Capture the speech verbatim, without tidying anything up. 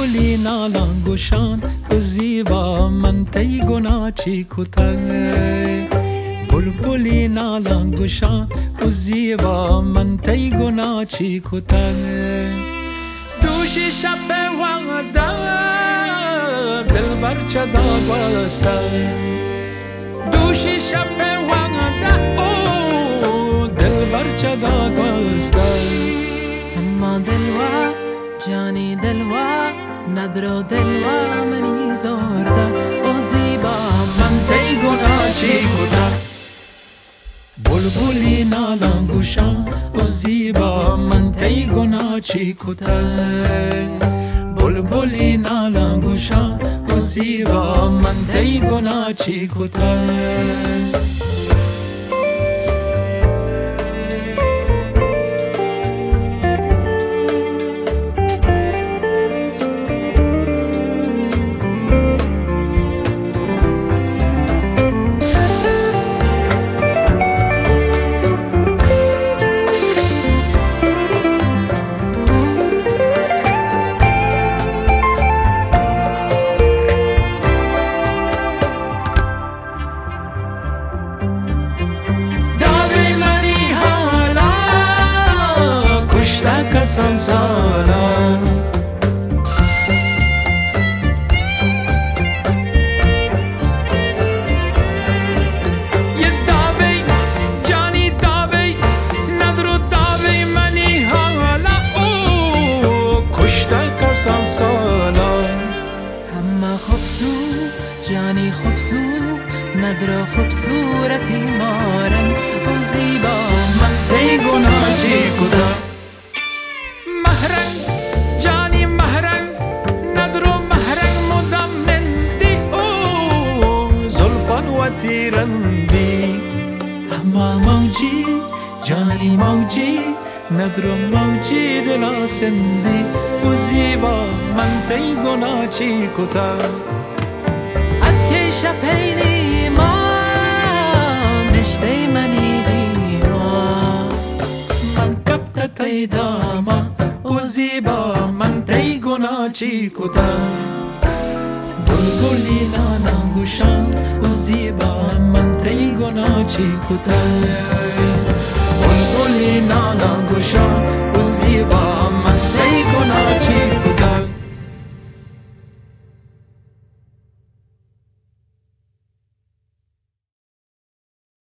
بلبلی نالان گوشان و زیبا من تی گناه چی کتای بلبلی نالان گوشان و زیبا من تی گناه چی کتای دوشی شب وعده دل برچه داد وسته دوشی شب وعده او دل برچه داد وسته اما دلوا جانی دلوا ندرو دلوا منی زورده او زیبا من تی گناه چی کتای بلبلی نالان گوشان و زیبا من تی گناه چی کتای بلبلی نالان گوشان و زیبا من تی گناه چی کتای کسان سالا یه داوی جانی داوی ندرو داوی منی حالا او کشته کسان سالا همه خوبسو جانی خوبسو ندرو خوبصورتی مارن او زیبا من تی گناه چی کتای محرنگ جانی محرنگ ندرو محرنگ مدام نندی او زلپان و تیرندی اما موجی جانی موجی ندرو موجی دلا سندی و زیبا من تی گناه چی کتای ادکه شپینی ما نشته منی دیما من کبت تی داما و زیبا من تی گناه چی کتای بلبلی نالان گوشان و زیبا من تی گناه چی کتای